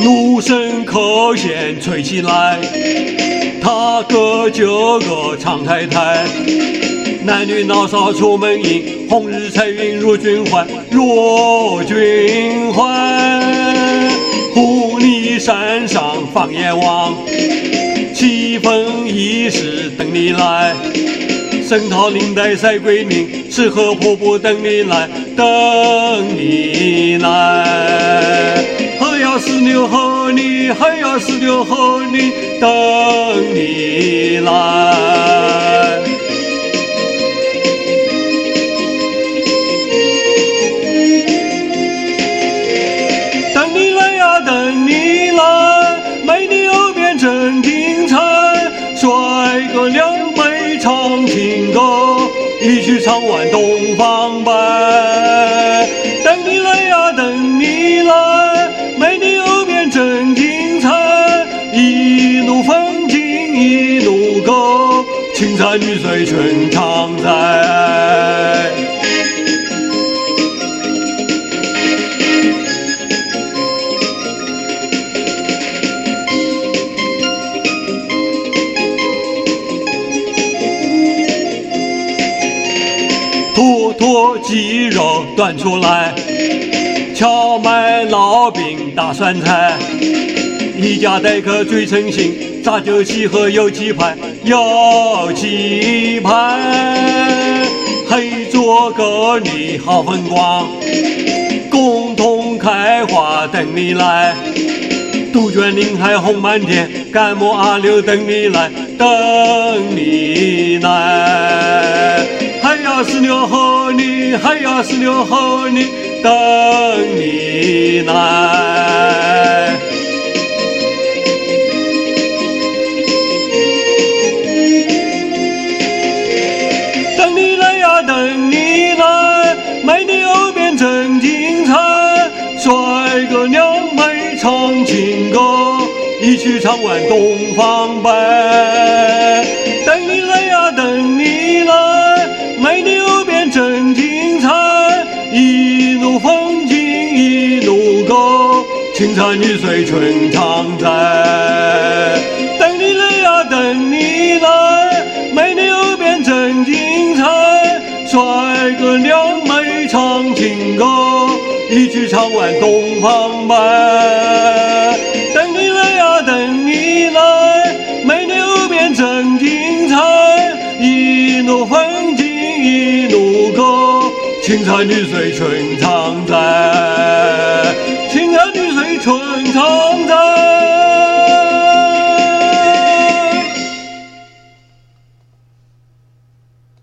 怒声可现吹起来，他歌就歌唱太太，男女老少出门迎，红日彩云如君怀，若君怀。狐狸山上放眼望，七分一时等你来。声讨领带赛归宁，吃喝瀑布等你来，等你来。喝呀石榴喝你，喝呀石榴喝你，等你来。等你来呀，等你来，美女右边真精彩，帅哥两妹唱情歌，一曲唱完东方白。等你来呀，等你来，美女右边真精彩，一路风景一路歌，青山绿水全常在。坨坨鸡肉端出来，荞麦烙饼大酸菜，一家待客最诚心，炸酒鸡和有鸡排，有鸡排。黑做歌女好风光，共同开花等你来。杜鹃岭海红满天，干木阿柳等你来，等你来。海呀石榴和你，海呀石榴和你，等你来。等你来呀，等你来，美女右边真精彩，帅哥两妹唱情歌，一曲唱完东方白。等你来呀，等你来，美女右边真精彩，一路风景一路歌，青山绿水全常在。等你来呀，等你来，美女右边真精彩，帅哥两妹唱情歌，一曲唱完东方白。等你来呀，等你来，美女右边真精彩，一路风景一路歌，青山绿水全常在。